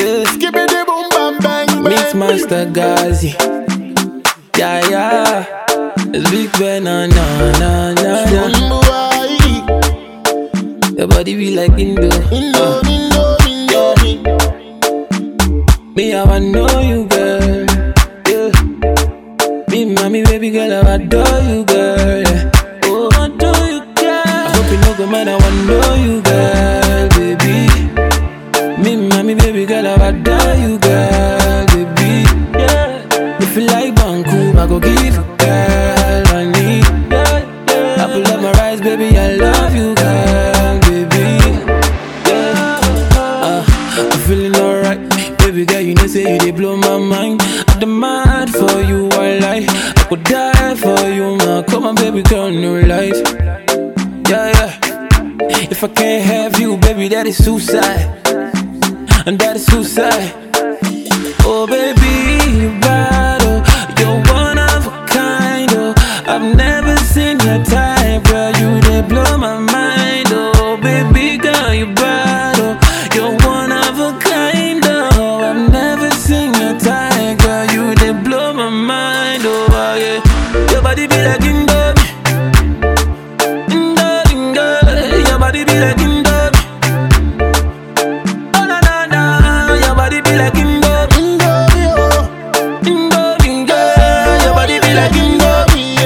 Skippity boom bam bang bang. Mix Master Gazi. Yeah, yeah. It's Big Ben, na na na na. Your body be like Indo. Me, I wanna know you, girl. Yeah. Me, mommy, baby girl, I adore you, girl. Yeah. Oh, I adore you, girl. I hope you know, go man, I wanna know you, girl, baby. Me, mommy, baby girl, I adore you, girl, baby. Yeah. If you like Banku, I go give you, girl, I need. Yeah. I pull up my rice, baby, I love you, girl, baby. Yeah. I'm feeling alright. Baby girl, you know say you dey blow my mind. I'm mad for you, I could die for you, man. Come on, baby girl, no lies. Yeah, yeah. If I can't have you, baby, that is suicide. And that is suicide. Oh, baby, you bad, oh. You're one of a kind, oh. I've never seen your type, girl. You dey blow my mind, oh. Baby girl, you bad, oh. You're one of a kind, oh. I've never seen your type, girl. You dey blow my mind, oh, yeah. Your body be like Indomie, Indomie, girl. Your body be like Indomie. Oh, na na na. Your body be like Indomie, Indomie, oh. Indomie, girl. Your body be like Indomie.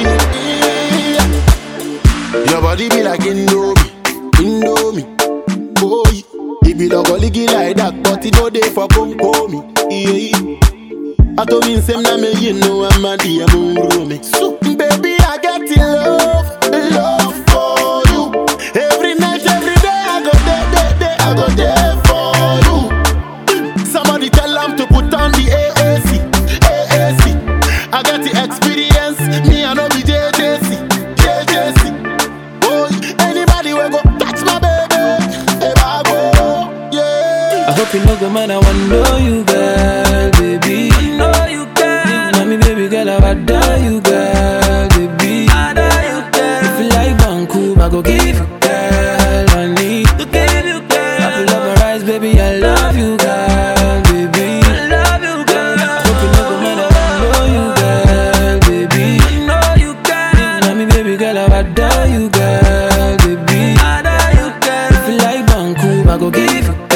Your body be like Indomie, Indomie. Oh, it be like a liggy like that, but it no day for come me. Yeah. I told me same na me, you know I'm a dear moon. So, baby, I get in love for you. Every night, every day, I go there, I go there for you. Somebody tell them to put on the AAC. I got the experience, me I know be JJC. Oh, anybody will go touch my baby, if I go, yeah. I hope you know, good man, I wanna know you, girl, baby. I know you, girl. Mommy, baby girl, I adore you, girl, baby. I adore you, girl. If you like Banku, I go give you, girl, I need to give you, girl. I pull up my rice, baby, I love you, girl, baby. I love you, girl. I hope you know, good man, I wanna know you, girl, baby. I know you, girl. Mommy, baby girl, I adore you, girl, baby. I adore you, girl. If you like Banku, I go give you.